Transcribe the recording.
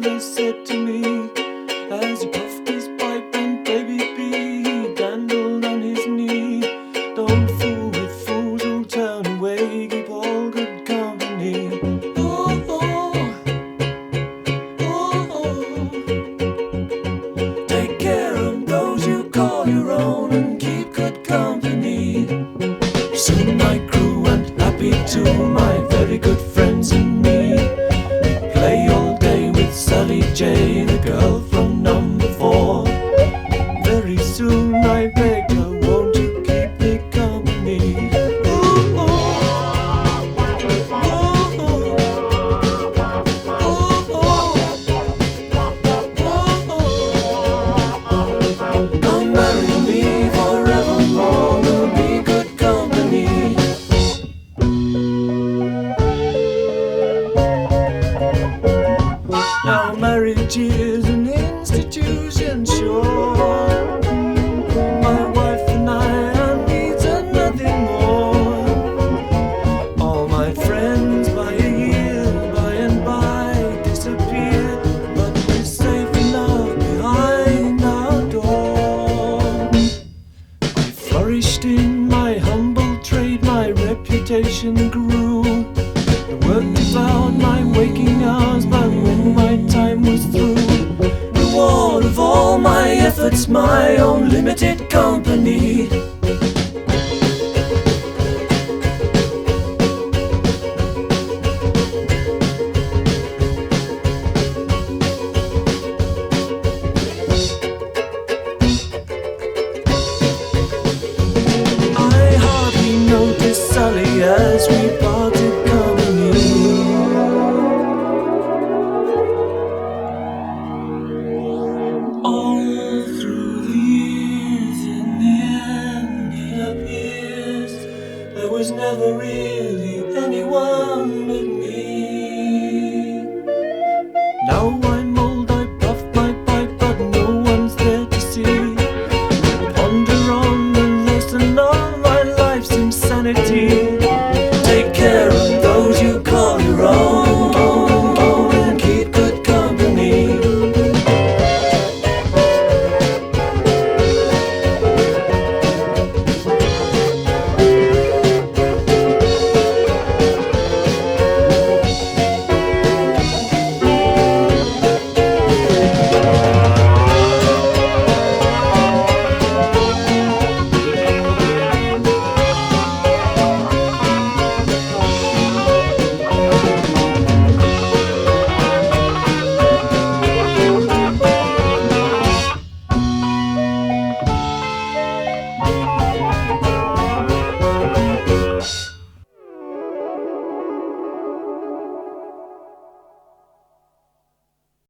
father said to me, as he puffed his pipe and baby B he dandled on his knee. Don't fool with fools who'll turn away, keep all good company. Oh, oh, oh, oh. Take care of those you call your own and keep good company. Soon my crew went happy too, my very good friends and me. Play all day with Sally J, the girl from number 4. Very soon I begged her, won't you keep me company? Ooh, ooh, come marry me forevermore, we'll be good company. Now marriage is an institution, sure. My wife and I needs nothing more. All my friends by a year, by and by disappear, but we're safe enough behind our door. I flourished in my humble trade, my reputation grew. The work devoured my waking hours, but when my time was through, reward of all my efforts, my own limited company. I hardly noticed Sally as we parted company. All through the years, in the end it appears there was never really anyone but me. Now I